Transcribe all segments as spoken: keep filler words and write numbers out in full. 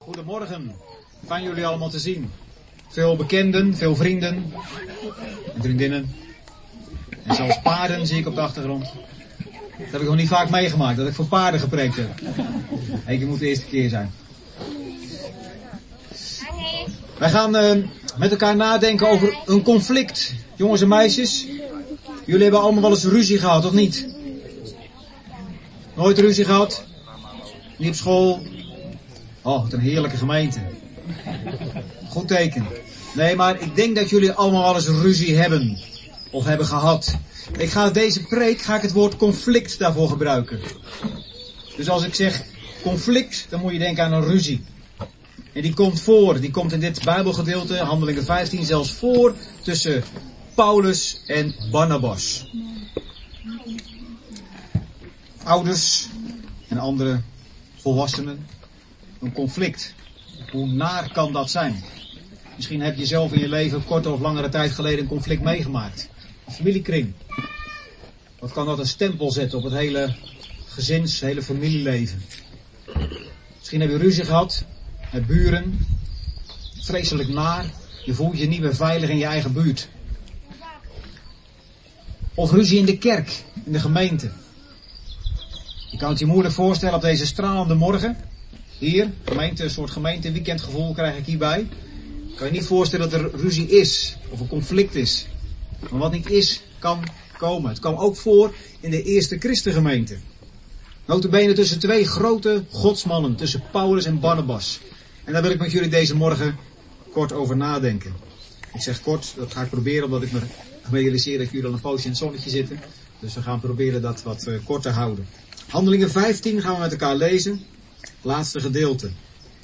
Goedemorgen, fijn jullie allemaal te zien. Veel bekenden, veel vrienden en vriendinnen. En zelfs paarden zie ik op de achtergrond. Dat heb ik nog niet vaak meegemaakt, dat ik voor paarden gepreekt heb. Eén keer moet de eerste keer zijn. Wij gaan uh, met elkaar nadenken over een conflict. Jongens en meisjes, jullie hebben allemaal wel eens ruzie gehad, of niet? Nooit ruzie gehad? Niet op school? Oh, wat een heerlijke gemeente. Goed teken. Nee, maar ik denk dat jullie allemaal wel eens ruzie hebben. Of hebben gehad. Ik ga deze preek, ga ik het woord conflict daarvoor gebruiken. Dus als ik zeg conflict, dan moet je denken aan een ruzie. En die komt voor, die komt in dit Bijbelgedeelte, Handelingen vijftien, zelfs voor tussen Paulus en Barnabas. Ouders en andere volwassenen. Een conflict. Hoe naar kan dat zijn? Misschien heb je zelf in je leven korte of langere tijd geleden een conflict meegemaakt. Een familiekring. Wat kan dat een stempel zetten op het hele gezins, hele familieleven? Misschien heb je ruzie gehad met buren. Vreselijk naar. Je voelt je niet meer veilig in je eigen buurt. Of ruzie in de kerk, in de gemeente. Je kan het je moeilijk voorstellen op deze stralende morgen. Hier, gemeente, een soort gemeenteweekendgevoel krijg ik hierbij. Kan je niet voorstellen dat er ruzie is, of een conflict is. Maar wat niet is, kan komen. Het kwam ook voor in de eerste christengemeente. Nota bene tussen twee grote godsmannen, tussen Paulus en Barnabas. En daar wil ik met jullie deze morgen kort over nadenken. Ik zeg kort, dat ga ik proberen, omdat ik me realiseer dat jullie al een poosje in het zonnetje zitten. Dus we gaan proberen dat wat uh, kort te houden. Handelingen vijftien gaan we met elkaar lezen. Laatste gedeelte.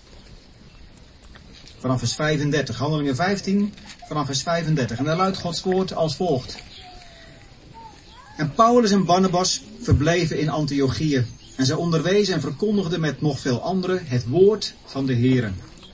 Vanaf vers vijfendertig. Handelingen vijftien, vanaf vers vijfendertig. En daar luidt Gods woord als volgt. En Paulus en Barnabas verbleven in Antiochië. En zij onderwezen en verkondigden met nog veel anderen het woord van de Here.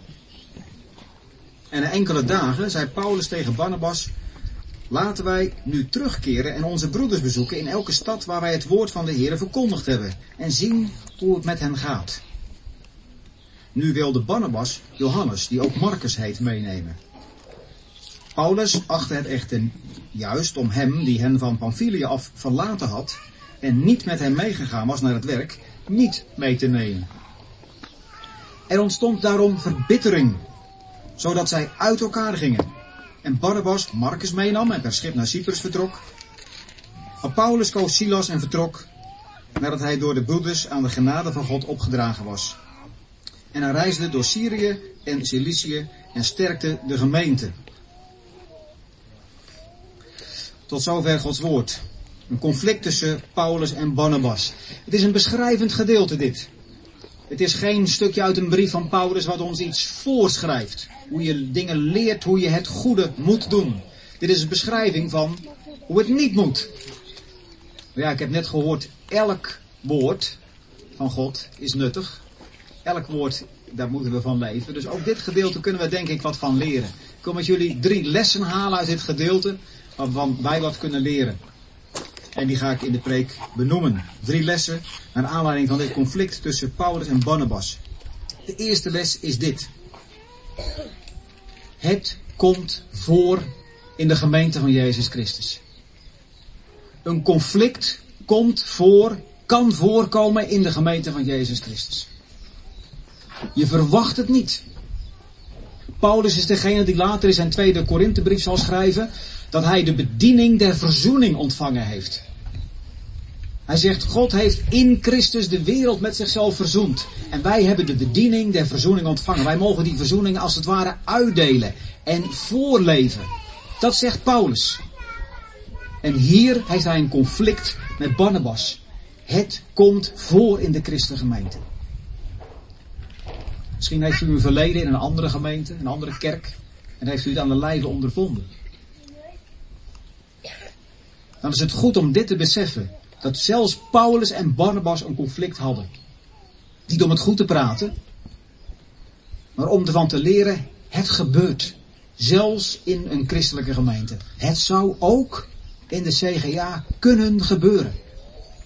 En na enkele dagen zei Paulus tegen Barnabas: laten wij nu terugkeren en onze broeders bezoeken in elke stad waar wij het woord van de Here verkondigd hebben. En zien hoe het met hen gaat. Nu wilde Barnabas Johannes, die ook Marcus heet, meenemen. Paulus achtte het echter juist om hem, die hen van Pamphylia af verlaten had en niet met hem meegegaan was naar het werk, niet mee te nemen. Er ontstond daarom verbittering, zodat zij uit elkaar gingen. En Barnabas Marcus meenam en per schip naar Cyprus vertrok. Maar Paulus koos Silas en vertrok, nadat hij door de broeders aan de genade van God opgedragen was. En hij reisde door Syrië en Cilicië en sterkte de gemeente. Tot zover Gods woord. Een conflict tussen Paulus en Barnabas. Het is een beschrijvend gedeelte dit. Het is geen stukje uit een brief van Paulus wat ons iets voorschrijft. Hoe je dingen leert, hoe je het goede moet doen. Dit is een beschrijving van hoe het niet moet. Ja, ik heb net gehoord, elk woord van God is nuttig. Elk woord, daar moeten we van leven. Dus ook dit gedeelte kunnen we denk ik wat van leren. Ik wil met jullie drie lessen halen uit dit gedeelte, waarvan wij wat kunnen leren. En die ga ik in de preek benoemen. Drie lessen naar aanleiding van dit conflict tussen Paulus en Barnabas. De eerste les is dit. Het komt voor in de gemeente van Jezus Christus. Een conflict komt voor, kan voorkomen in de gemeente van Jezus Christus. Je verwacht het niet. Paulus is degene die later in zijn tweede Korinthebrief zal schrijven dat hij de bediening der verzoening ontvangen heeft. Hij zegt, God heeft in Christus de wereld met zichzelf verzoend. En wij hebben de bediening der verzoening ontvangen. Wij mogen die verzoening als het ware uitdelen en voorleven. Dat zegt Paulus. En hier heeft hij een conflict met Barnabas. Het komt voor in de christengemeente. Misschien heeft u een verleden in een andere gemeente, een andere kerk. En heeft u het aan de lijve ondervonden. Dan is het goed om dit te beseffen. Dat zelfs Paulus en Barnabas een conflict hadden. Niet om het goed te praten. Maar om ervan te leren, het gebeurt. Zelfs in een christelijke gemeente. Het zou ook in de C G A kunnen gebeuren.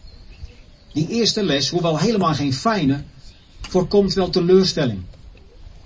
Die eerste les, hoewel helemaal geen fijne, voorkomt wel teleurstelling.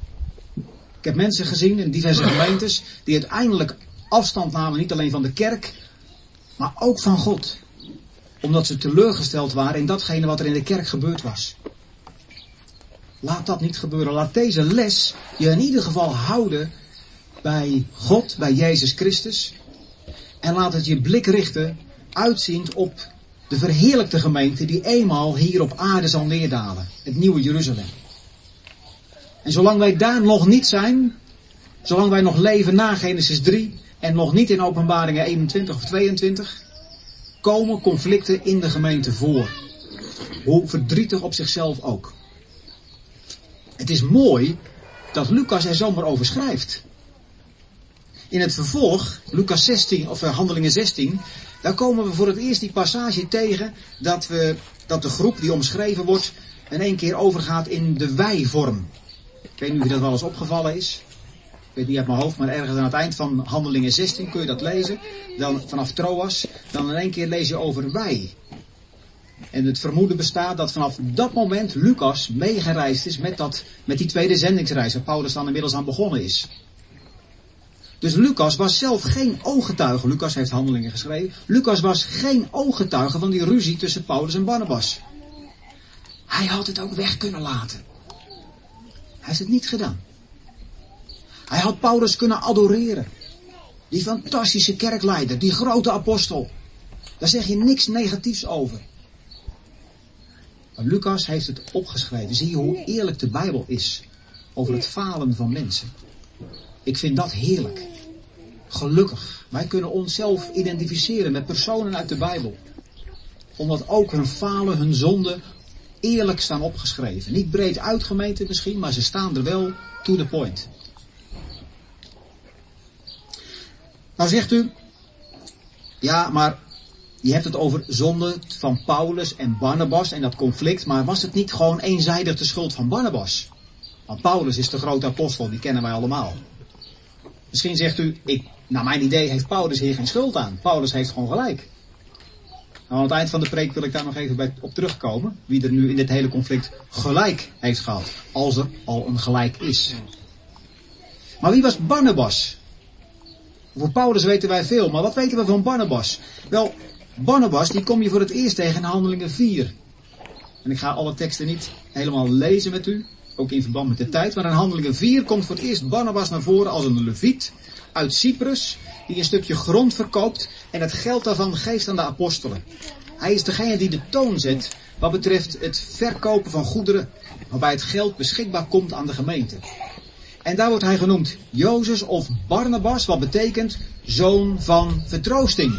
Ik heb mensen gezien in diverse gemeentes die uiteindelijk afstand namen, niet alleen van de kerk, maar ook van God. Omdat ze teleurgesteld waren in datgene wat er in de kerk gebeurd was. Laat dat niet gebeuren. Laat deze les je in ieder geval houden bij God, bij Jezus Christus. En laat het je blik richten, uitziend op de verheerlijkte gemeente die eenmaal hier op aarde zal neerdalen. Het nieuwe Jeruzalem. En zolang wij daar nog niet zijn, zolang wij nog leven na Genesis drie en nog niet in Openbaringen eenentwintig of tweeëntwintig, komen conflicten in de gemeente voor. Hoe verdrietig op zichzelf ook. Het is mooi dat Lucas er zomaar over schrijft. In het vervolg, Lucas zestien, of Handelingen zestien, daar komen we voor het eerst die passage tegen dat, we, dat de groep die omschreven wordt in één keer overgaat in de wij-vorm. Ik weet niet of je dat wel eens opgevallen is. Ik weet niet uit mijn hoofd, maar ergens aan het eind van Handelingen zestien kun je dat lezen. Dan vanaf Troas, dan in één keer lees je over wij. En het vermoeden bestaat dat vanaf dat moment Lucas meegereisd is met, dat, met die tweede zendingsreis, waar Paulus dan inmiddels aan begonnen is. Dus Lucas was zelf geen ooggetuige. Lucas heeft Handelingen geschreven. Lucas was geen ooggetuige van die ruzie tussen Paulus en Barnabas. Hij had het ook weg kunnen laten. Hij heeft het niet gedaan. Hij had Paulus kunnen adoreren. Die fantastische kerkleider, die grote apostel. Daar zeg je niks negatiefs over. Maar Lucas heeft het opgeschreven. Zie je hoe eerlijk de Bijbel is over het falen van mensen. Ik vind dat heerlijk. Gelukkig. Wij kunnen onszelf identificeren met personen uit de Bijbel. Omdat ook hun falen, hun zonden eerlijk staan opgeschreven. Niet breed uitgemeten misschien, maar ze staan er wel to the point. Nou zegt u, ja, maar je hebt het over zonde van Paulus en Barnabas en dat conflict, maar was het niet gewoon eenzijdig de schuld van Barnabas? Want Paulus is de grote apostel, die kennen wij allemaal. Misschien zegt u, ik, naar mijn idee heeft Paulus hier geen schuld aan. Paulus heeft gewoon gelijk. Nou, aan het eind van de preek wil ik daar nog even bij op terugkomen. Wie er nu in dit hele conflict gelijk heeft gehad. Als er al een gelijk is. Maar wie was Barnabas? Voor Paulus weten wij veel, maar wat weten we van Barnabas? Wel, Barnabas die kom je voor het eerst tegen in Handelingen vier. En ik ga alle teksten niet helemaal lezen met u. Ook in verband met de tijd. Maar in Handelingen vier komt voor het eerst Barnabas naar voren als een leviet uit Cyprus. Die een stukje grond verkoopt en het geld daarvan geeft aan de apostelen. Hij is degene die de toon zet wat betreft het verkopen van goederen. Waarbij het geld beschikbaar komt aan de gemeente. En daar wordt hij genoemd Jozef of Barnabas, wat betekent zoon van vertroosting.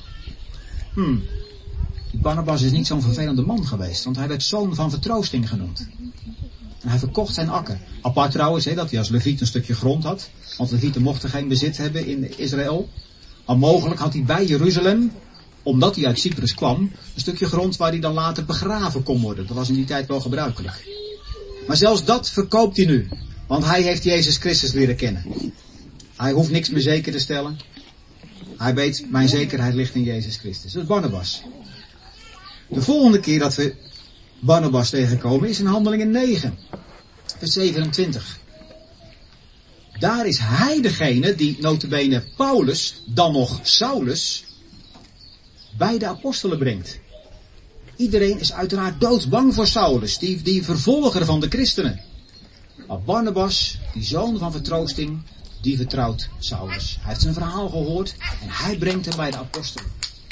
Hmm. Barnabas is niet zo'n vervelende man geweest, want hij werd zoon van vertroosting genoemd. En hij verkocht zijn akker. Apart trouwens, he, dat hij als leviet een stukje grond had. Want levieten mochten geen bezit hebben in Israël. Maar mogelijk had hij bij Jeruzalem, omdat hij uit Cyprus kwam, een stukje grond waar hij dan later begraven kon worden. Dat was in die tijd wel gebruikelijk. Maar zelfs dat verkoopt hij nu. Want hij heeft Jezus Christus leren kennen. Hij hoeft niks meer zeker te stellen. Hij weet, mijn zekerheid ligt in Jezus Christus. Dat is Barnabas. De volgende keer dat we Barnabas tegenkomen is in Handelingen negen. Vers zevenentwintig. Daar is hij degene die nota bene Paulus, dan nog Saulus, bij de apostelen brengt. Iedereen is uiteraard doodsbang voor Saulus, die, die vervolger van de christenen. Maar Barnabas, die zoon van vertroosting, die vertrouwt Saulus. Hij heeft zijn verhaal gehoord en hij brengt hem bij de apostelen.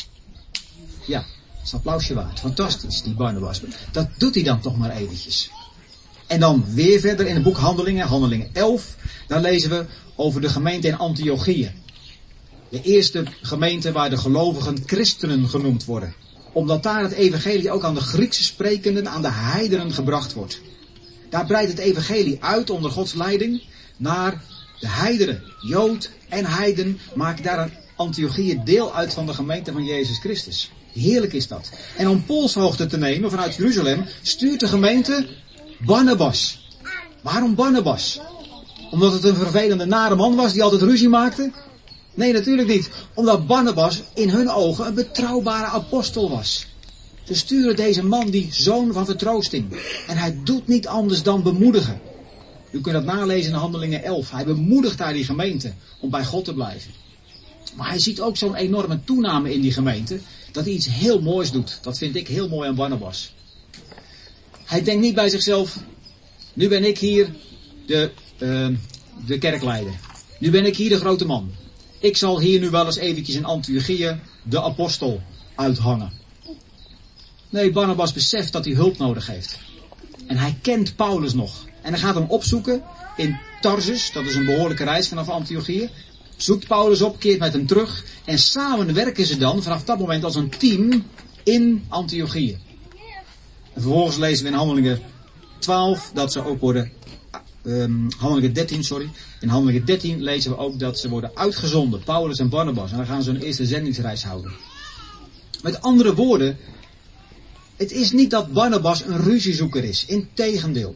Ja, dat is een applausje waard. Fantastisch, die Barnabas. Dat doet hij dan toch maar eventjes. En dan weer verder in het boek Handelingen, Handelingen elf. Daar lezen we over de gemeente in Antiochië. De eerste gemeente waar de gelovigen christenen genoemd worden. Omdat daar het evangelie ook aan de Griekse sprekenden, aan de heidenen gebracht wordt. Daar breidt het evangelie uit onder Gods leiding naar de heidenen. Jood en heiden maken daar aan Antiochië deel uit van de gemeente van Jezus Christus. Heerlijk is dat. En om polshoogte te nemen vanuit Jeruzalem stuurt de gemeente Barnabas. Waarom Barnabas? Omdat het een vervelende nare man was die altijd ruzie maakte? Nee, natuurlijk niet. Omdat Barnabas in hun ogen een betrouwbare apostel was. Ze sturen deze man die zoon van vertroosting. En hij doet niet anders dan bemoedigen. U kunt dat nalezen in Handelingen elf. Hij bemoedigt daar die gemeente om bij God te blijven. Maar hij ziet ook zo'n enorme toename in die gemeente, dat hij iets heel moois doet. Dat vind ik heel mooi aan Barnabas. Hij denkt niet bij zichzelf, nu ben ik hier de, uh, de kerkleider. Nu ben ik hier de grote man. Ik zal hier nu wel eens eventjes in Antiochië de apostel uithangen. Nee, Barnabas beseft dat hij hulp nodig heeft. En hij kent Paulus nog. En hij gaat hem opzoeken in Tarsus, dat is een behoorlijke reis vanaf Antiochië. Zoekt Paulus op, keert met hem terug. En samen werken ze dan vanaf dat moment als een team in Antiochië. En vervolgens lezen we in Handelingen twaalf dat ze ook worden... Um, Handelingen dertien, sorry. In Handelingen dertien lezen we ook dat ze worden uitgezonden. Paulus en Barnabas. En dan gaan ze hun eerste zendingsreis houden. Met andere woorden... Het is niet dat Barnabas een ruziezoeker is. Integendeel.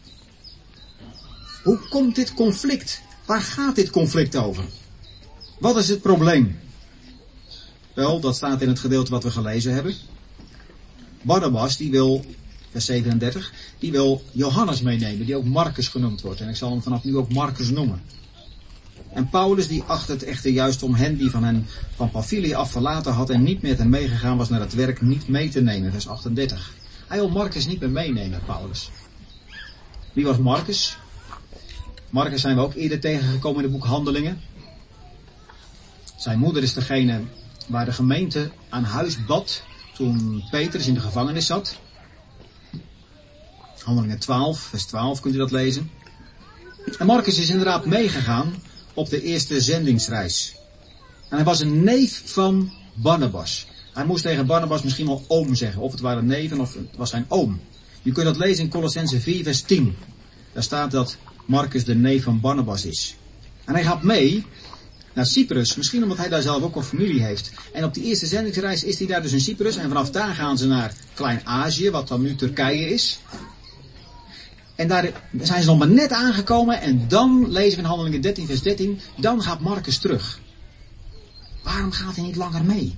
Hoe komt dit conflict? Waar gaat dit conflict over? Wat is het probleem? Wel, dat staat in het gedeelte wat we gelezen hebben. Barnabas, die wil, vers zevenendertig, die wil Johannes meenemen, die ook Marcus genoemd wordt. En ik zal hem vanaf nu ook Marcus noemen. En Paulus, die acht het echter juist om hen die van hen van Pamphylië af verlaten had en niet met hen meegegaan was naar het werk, niet mee te nemen. Vers achtendertig. Hij wil Marcus niet meer meenemen, Paulus. Wie was Marcus? Marcus zijn we ook eerder tegengekomen in het boek Handelingen. Zijn moeder is degene waar de gemeente aan huis bad toen Petrus in de gevangenis zat. Handelingen twaalf, vers twaalf kunt u dat lezen. En Marcus is inderdaad meegegaan op de eerste zendingsreis. En hij was een neef van Barnabas. Hij moest tegen Barnabas misschien wel oom zeggen. Of het waren neven of het was zijn oom. Je kunt dat lezen in Colossenzen vier vers tien. Daar staat dat Marcus de neef van Barnabas is. En hij gaat mee naar Cyprus. Misschien omdat hij daar zelf ook al familie heeft. En op die eerste zendingsreis is hij daar dus in Cyprus. En vanaf daar gaan ze naar Klein-Azië, wat dan nu Turkije is. En daar zijn ze nog maar net aangekomen. En dan lezen we in Handelingen dertien vers dertien. Dan gaat Marcus terug. Waarom gaat hij niet langer mee?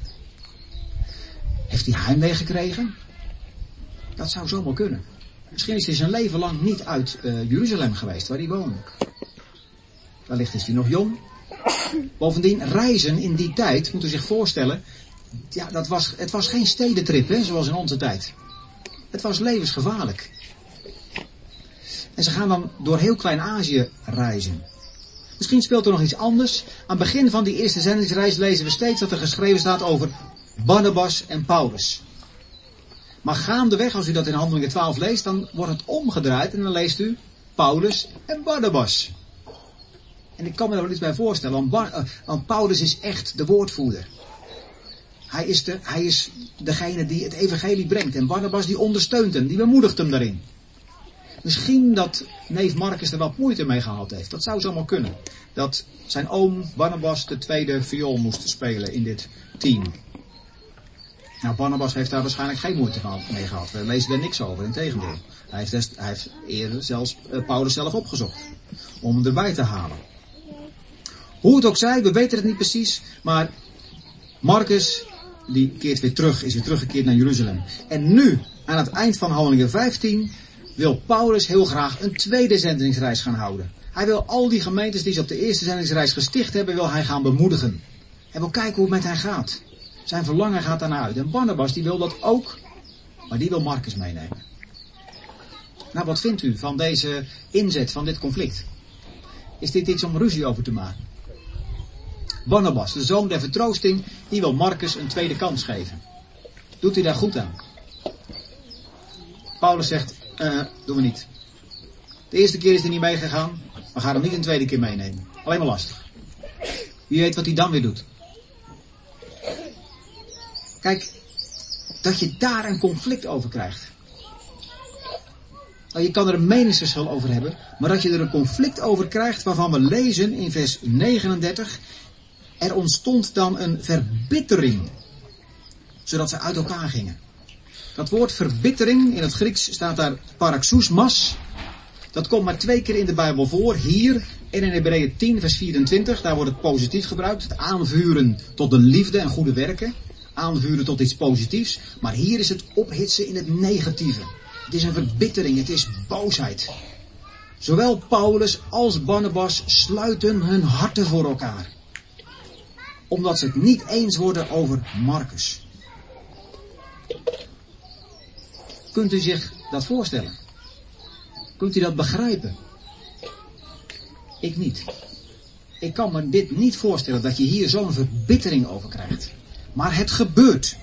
Heeft hij heimwee gekregen? Dat zou zomaar kunnen. Misschien is hij zijn leven lang niet uit uh, Jeruzalem geweest, waar hij woonde. Wellicht is hij nog jong. Bovendien, reizen in die tijd, moet u zich voorstellen, ja, dat was, het was geen stedentrip, hè, zoals in onze tijd. Het was levensgevaarlijk. En ze gaan dan door heel Klein-Azië reizen. Misschien speelt er nog iets anders. Aan het begin van die eerste zendingsreis lezen we steeds dat er geschreven staat over Barnabas en Paulus. Maar gaandeweg, als u dat in Handelingen twaalf leest, dan wordt het omgedraaid en dan leest u Paulus en Barnabas. En ik kan me daar wel iets bij voorstellen, want, Bar- uh, want Paulus is echt de woordvoerder. Hij is, de, hij is degene die het evangelie brengt en Barnabas die ondersteunt hem, die bemoedigt hem daarin. Misschien dat neef Marcus er wat moeite mee gehad heeft. Dat zou zomaar kunnen. Dat zijn oom Barnabas de tweede viool moest spelen in dit team. Nou, Barnabas heeft daar waarschijnlijk geen moeite mee gehad. We lezen er niks over, integendeel. Hij heeft, des, hij heeft eerder zelfs uh, Paulus zelf opgezocht. Om hem erbij te halen. Hoe het ook zij, we weten het niet precies. Maar Marcus, die keert weer terug, is weer teruggekeerd naar Jeruzalem. En nu, aan het eind van Handelingen vijftien, wil Paulus heel graag een tweede zendingsreis gaan houden. Hij wil al die gemeentes die ze op de eerste zendingsreis gesticht hebben, wil hij gaan bemoedigen. Hij wil kijken hoe het met hen gaat. Zijn verlangen gaat daarnaar uit. En Barnabas die wil dat ook, maar die wil Marcus meenemen. Nou, wat vindt u van deze inzet, van dit conflict? Is dit iets om ruzie over te maken? Barnabas, de zoon der vertroosting, die wil Marcus een tweede kans geven. Doet u daar goed aan? Paulus zegt, uh, doen we niet. De eerste keer is hij niet meegegaan, we gaan hem niet een tweede keer meenemen. Alleen maar lastig. Wie weet wat hij dan weer doet. Kijk, dat je daar een conflict over krijgt. Nou, je kan er een meningsverschil over hebben, maar dat je er een conflict over krijgt waarvan we lezen in vers negenendertig. Er ontstond dan een verbittering, zodat ze uit elkaar gingen. Dat woord verbittering, in het Grieks staat daar paraxousmas. Dat komt maar twee keer in de Bijbel voor, hier en in Hebreeën tien vers vierentwintig. Daar wordt het positief gebruikt, het aanvuren tot de liefde en goede werken. Aanvuren tot iets positiefs, maar hier is het ophitsen in het negatieve. Het is een verbittering, het is boosheid. Zowel Paulus als Barnabas sluiten hun harten voor elkaar. Omdat ze het niet eens worden over Marcus. Kunt u zich dat voorstellen? Kunt u dat begrijpen? Ik niet. Ik kan me dit niet voorstellen dat je hier zo'n verbittering over krijgt. Maar het gebeurt.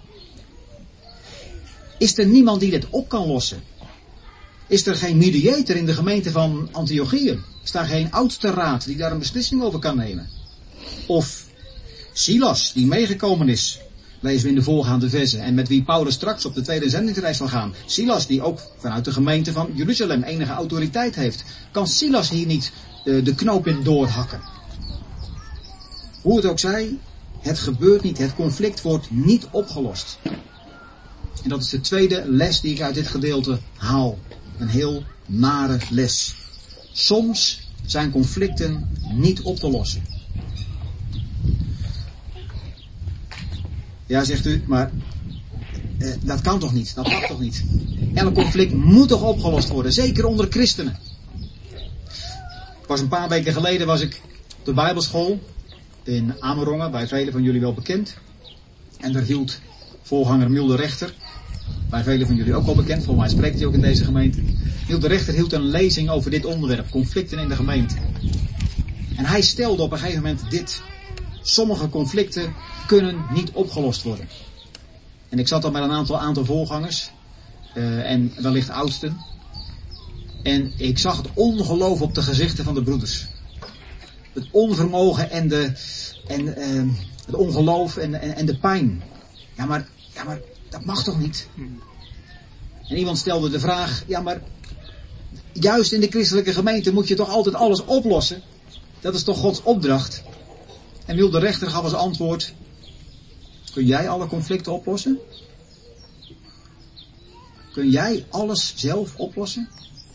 Is er niemand die dit op kan lossen? Is er geen mediator in de gemeente van Antiochië? Is daar geen oudste raad die daar een beslissing over kan nemen? Of Silas, die meegekomen is, lezen we in de voorgaande versen, en met wie Paulus straks op de tweede zendingsreis zal gaan. Silas, die ook vanuit de gemeente van Jeruzalem enige autoriteit heeft. Kan Silas hier niet uh, de knoop in doorhakken? Hoe het ook zij, het gebeurt niet. Het conflict wordt niet opgelost. En dat is de tweede les die ik uit dit gedeelte haal. Een heel nare les. Soms zijn conflicten niet op te lossen. Ja, zegt u, maar eh, dat kan toch niet? Dat mag toch niet? Elk conflict moet toch opgelost worden? Zeker onder christenen. Pas een paar weken geleden was ik op de Bijbelschool in Amerongen, bij velen van jullie wel bekend. En daar hield voorganger Miel de Rechter, bij velen van jullie ook wel bekend, volgens mij spreekt hij ook in deze gemeente. Miel de Rechter hield een lezing over dit onderwerp, conflicten in de gemeente. En hij stelde op een gegeven moment dit: sommige conflicten kunnen niet opgelost worden. En ik zat al met een aantal, aantal voorgangers, uh, en wellicht oudsten. En ik zag het ongeloof op de gezichten van de broeders. Het onvermogen en de, en, uh, het ongeloof en, en, en de pijn. Ja maar, ja, maar dat mag toch niet? En iemand stelde de vraag: ja, maar juist in de christelijke gemeente moet je toch altijd alles oplossen? Dat is toch Gods opdracht? En Miel de Rechter gaf als antwoord: kun jij alle conflicten oplossen? Kun jij alles zelf oplossen?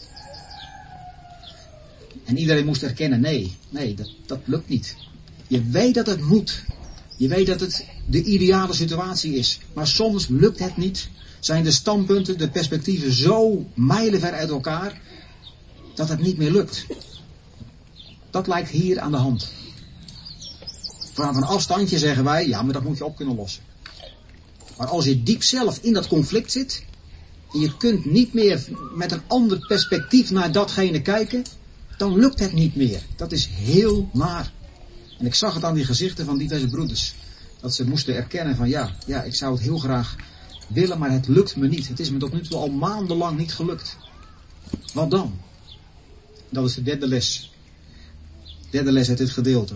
En iedereen moest erkennen: nee, nee, dat, dat lukt niet. Je weet dat het moet. Je weet dat het de ideale situatie is. Maar soms lukt het niet. Zijn de standpunten, de perspectieven zo mijlenver uit elkaar dat het niet meer lukt. Dat lijkt hier aan de hand. Vanaf een afstandje zeggen wij: ja, maar dat moet je op kunnen lossen. Maar als je diep zelf in dat conflict zit en je kunt niet meer met een ander perspectief naar datgene kijken, dan lukt het niet meer. Dat is heel naar. En ik zag het aan die gezichten van diverse broeders. Dat ze moesten erkennen van ja, ja, ik zou het heel graag willen, maar het lukt me niet. Het is me tot nu toe al maandenlang niet gelukt. Wat dan? Dat is de derde les. Derde les uit dit gedeelte.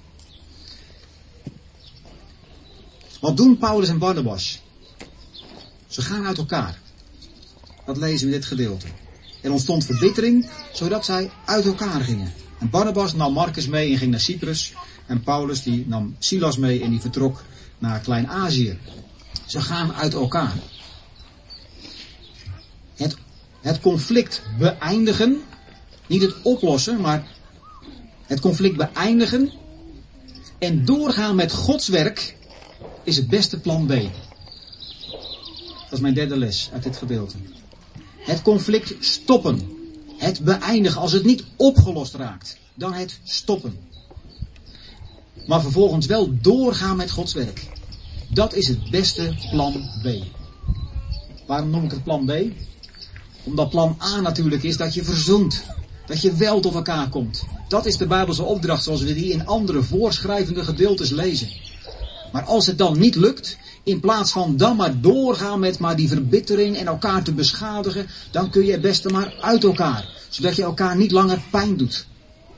Wat doen Paulus en Barnabas? Ze gaan uit elkaar. Dat lezen we in dit gedeelte. Er ontstond verbittering, zodat zij uit elkaar gingen. En Barnabas nam Marcus mee en ging naar Cyprus. En Paulus die nam Silas mee en die vertrok naar Klein-Azië. Ze gaan uit elkaar. Het, het conflict beëindigen. Niet het oplossen, maar het conflict beëindigen. En doorgaan met Gods werk is het beste plan B. Dat is mijn derde les uit dit gedeelte. Het conflict stoppen. Het beëindigen. Als het niet opgelost raakt, dan het stoppen. Maar vervolgens wel doorgaan met Gods werk. Dat is het beste plan B. Waarom noem ik het plan B? Omdat plan A natuurlijk is dat je verzoent. Dat je wel tot elkaar komt. Dat is de Bijbelse opdracht zoals we die in andere voorschrijvende gedeeltes lezen. Maar als het dan niet lukt, in plaats van dan maar doorgaan met maar die verbittering en elkaar te beschadigen, dan kun je het beste maar uit elkaar. Zodat je elkaar niet langer pijn doet.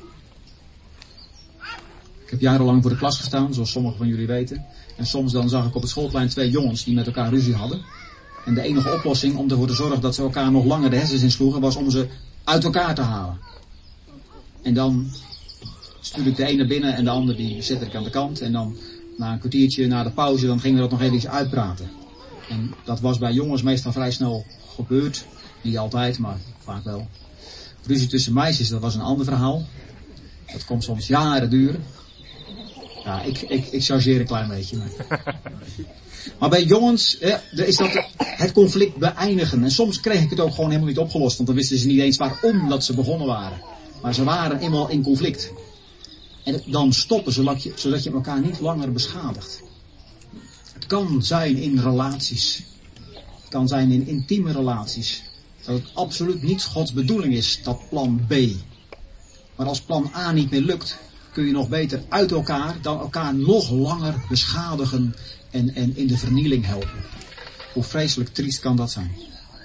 Ik heb jarenlang voor de klas gestaan, zoals sommigen van jullie weten. En soms dan zag ik op het schoolplein twee jongens die met elkaar ruzie hadden. En de enige oplossing om ervoor te zorgen dat ze elkaar nog langer de hersens insloegen, was om ze uit elkaar te halen. En dan stuurde ik de ene binnen en de ander die zette ik aan de kant. En dan na een kwartiertje na de pauze, dan gingen we dat nog even uitpraten. En dat was bij jongens meestal vrij snel gebeurd. Niet altijd, maar vaak wel. Ruzie tussen meisjes, dat was een ander verhaal. Dat kon soms jaren duren. Ja, ik, ik, ik chargeer een klein beetje. Maar, Maar bij jongens eh, is dat het conflict beëindigen. En soms kreeg ik het ook gewoon helemaal niet opgelost. Want dan wisten ze niet eens waarom dat ze begonnen waren. Maar ze waren eenmaal in conflict. En dan stoppen, zodat je, zodat je elkaar niet langer beschadigt. Het kan zijn in relaties. Het kan zijn in intieme relaties. Dat het absoluut niet Gods bedoeling is, dat plan B. Maar als plan A niet meer lukt, kun je nog beter uit elkaar dan elkaar nog langer beschadigen en, en in de vernieling helpen. Hoe vreselijk triest kan dat zijn.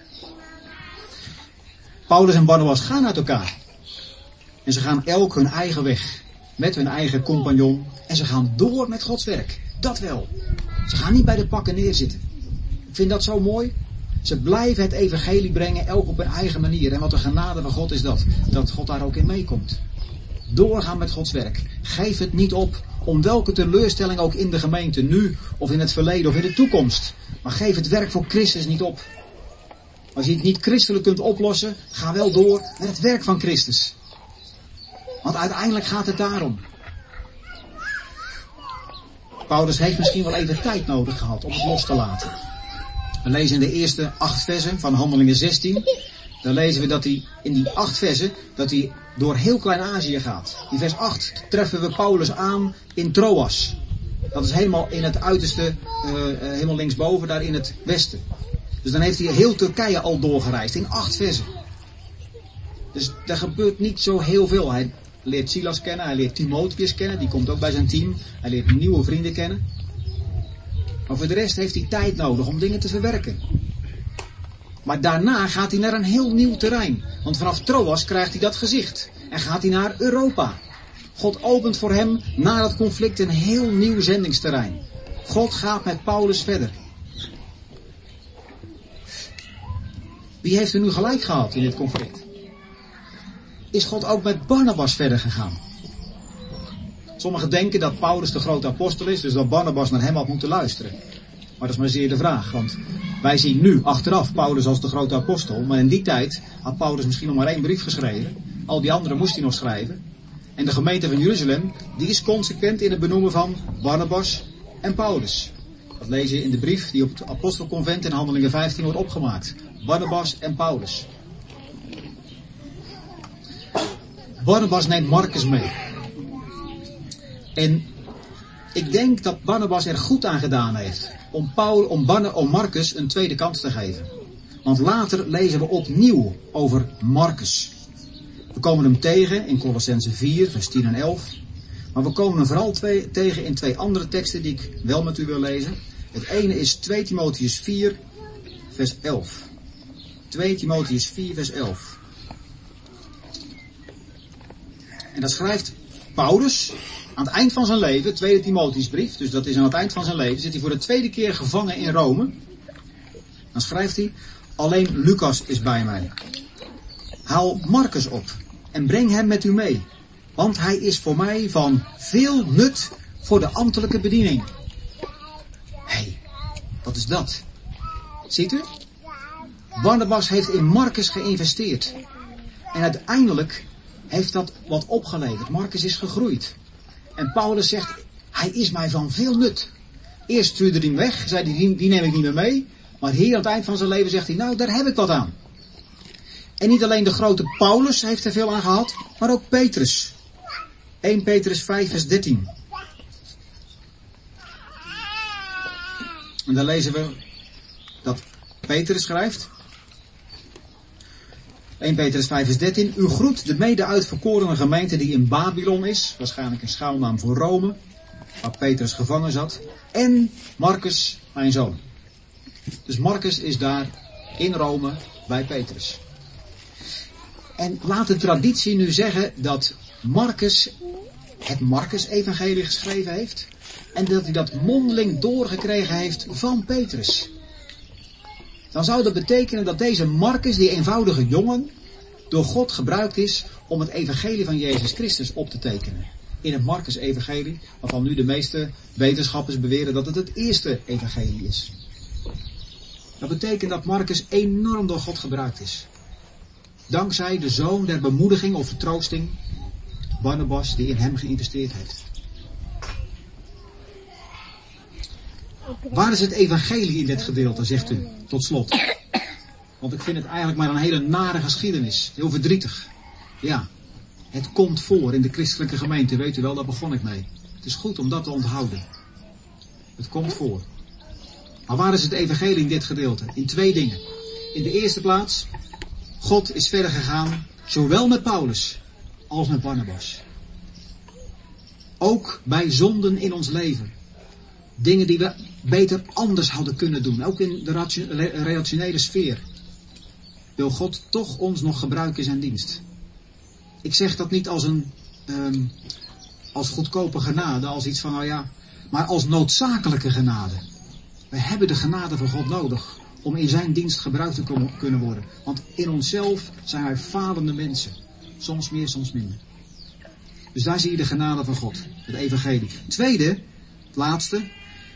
Paulus en Barnabas gaan uit elkaar. En ze gaan elk hun eigen weg. Met hun eigen compagnon. En ze gaan door met Gods werk. Dat wel. Ze gaan niet bij de pakken neerzitten. Ik vind dat zo mooi. Ze blijven het evangelie brengen, elk op hun eigen manier. En wat de genade van God is dat. Dat God daar ook in meekomt. Doorgaan met Gods werk. Geef het niet op. Om welke teleurstelling ook in de gemeente. Nu of in het verleden of in de toekomst. Maar geef het werk voor Christus niet op. Als je het niet christelijk kunt oplossen. Ga wel door met het werk van Christus. Want uiteindelijk gaat het daarom. Paulus heeft misschien wel even tijd nodig gehad om het los te laten. We lezen in de eerste acht versen van Handelingen zestien. Dan lezen we dat hij in die acht versen, dat hij door heel Klein-Azië gaat. In vers acht treffen we Paulus aan in Troas. Dat is helemaal in het uiterste, uh, uh, helemaal linksboven, daar in het westen. Dus dan heeft hij heel Turkije al doorgereisd in acht versen. Dus er gebeurt niet zo heel veel. Hij leert Silas kennen, hij leert Timotheus kennen, die komt ook bij zijn team. Hij leert nieuwe vrienden kennen. Maar voor de rest heeft hij tijd nodig om dingen te verwerken. Maar daarna gaat hij naar een heel nieuw terrein. Want vanaf Troas krijgt hij dat gezicht. En gaat hij naar Europa. God opent voor hem na dat conflict een heel nieuw zendingsterrein. God gaat met Paulus verder. Wie heeft er nu gelijk gehad in dit conflict? Is God ook met Barnabas verder gegaan? Sommigen denken dat Paulus de grote apostel is, dus dat Barnabas naar hem had moeten luisteren. Maar dat is maar zeer de vraag, want wij zien nu achteraf Paulus als de grote apostel, maar in die tijd had Paulus misschien nog maar één brief geschreven. Al die anderen moest hij nog schrijven. En de gemeente van Jeruzalem, die is consequent in het benoemen van Barnabas en Paulus. Dat lees je in de brief die op het apostelconvent in Handelingen vijftien wordt opgemaakt. Barnabas en Paulus. Barnabas neemt Marcus mee. En ik denk dat Barnabas er goed aan gedaan heeft om, Paul, om, Barne, om Marcus een tweede kans te geven. Want later lezen we opnieuw over Marcus. We komen hem tegen in Colossenzen vier, vers tien en elf. Maar we komen hem vooral twee, tegen in twee andere teksten die ik wel met u wil lezen. Het ene is twee Timotheus vier, vers elf. twee Timotheus vier, vers elf. En dat schrijft Paulus aan het eind van zijn leven, tweede Timotheusbrief, dus dat is aan het eind van zijn leven, zit hij voor de tweede keer gevangen in Rome. Dan schrijft hij, alleen Lucas is bij mij. Haal Marcus op en breng hem met u mee, want hij is voor mij van veel nut voor de ambtelijke bediening. Hé, hey, wat is dat? Ziet u? Barnabas heeft in Marcus geïnvesteerd. En uiteindelijk heeft dat wat opgeleverd. Marcus is gegroeid. En Paulus zegt, hij is mij van veel nut. Eerst stuurde hij hem weg, zei hij, die, die neem ik niet meer mee. Maar hier aan het eind van zijn leven zegt hij, nou, daar heb ik wat aan. En niet alleen de grote Paulus heeft er veel aan gehad, maar ook Petrus. eerste Petrus vijf, vers dertien. En dan lezen we dat Petrus schrijft. eerste Petrus vijf, vers dertien. U groet de mede-uitverkorene gemeente die in Babylon is. Waarschijnlijk een schuilnaam voor Rome. Waar Petrus gevangen zat. En Marcus, mijn zoon. Dus Marcus is daar in Rome bij Petrus. En laat de traditie nu zeggen dat Marcus het Marcus-evangelie geschreven heeft. En dat hij dat mondeling doorgekregen heeft van Petrus. Dan zou dat betekenen dat deze Marcus, die eenvoudige jongen, door God gebruikt is om het evangelie van Jezus Christus op te tekenen. In het Marcus-evangelie, waarvan nu de meeste wetenschappers beweren dat het het eerste evangelie is. Dat betekent dat Marcus enorm door God gebruikt is. Dankzij de zoon der bemoediging of vertroosting, Barnabas, die in hem geïnvesteerd heeft. Waar is het evangelie in dit gedeelte, zegt u, tot slot? Want ik vind het eigenlijk maar een hele nare geschiedenis. Heel verdrietig. Ja, het komt voor in de christelijke gemeente, weet u wel, daar begon ik mee. Het is goed om dat te onthouden. Het komt voor. Maar waar is het evangelie in dit gedeelte? In twee dingen. In de eerste plaats, God is verder gegaan, zowel met Paulus als met Barnabas. Ook bij zonden in ons leven. Dingen die we beter anders hadden kunnen doen. Ook in de relationele sfeer. Wil God toch ons nog gebruiken in zijn dienst. Ik zeg dat niet als een um, als goedkope genade, als iets van nou ja, maar als noodzakelijke genade. We hebben de genade van God nodig om in zijn dienst gebruikt te kunnen worden. Want in onszelf zijn wij falende mensen. Soms meer, soms minder. Dus daar zie je de genade van God. Het evangelie. Tweede, het laatste.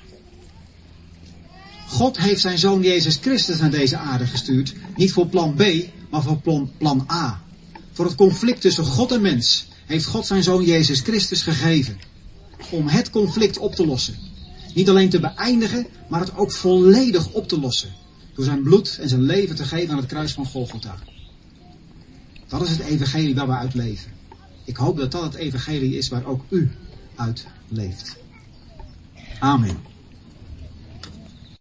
God heeft zijn zoon Jezus Christus naar deze aarde gestuurd. Niet voor plan B, maar voor plan, plan A. Voor het conflict tussen God en mens heeft God zijn zoon Jezus Christus gegeven. Om het conflict op te lossen. Niet alleen te beëindigen, maar het ook volledig op te lossen. Door zijn bloed en zijn leven te geven aan het kruis van Golgotha. Dat is het evangelie waar we uit leven. Ik hoop dat dat het evangelie is waar ook u uit leeft. Amen.